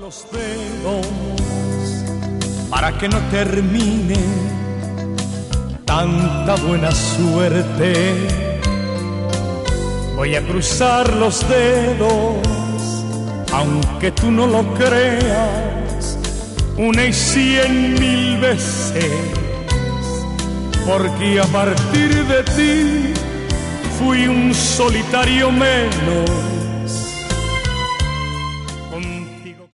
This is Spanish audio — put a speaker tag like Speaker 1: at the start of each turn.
Speaker 1: los dedos para que no termine tanta buena suerte. Voy a cruzar los dedos, aunque tú no lo creas, 1 y 100.000 veces, porque a partir de ti fui un solitario menos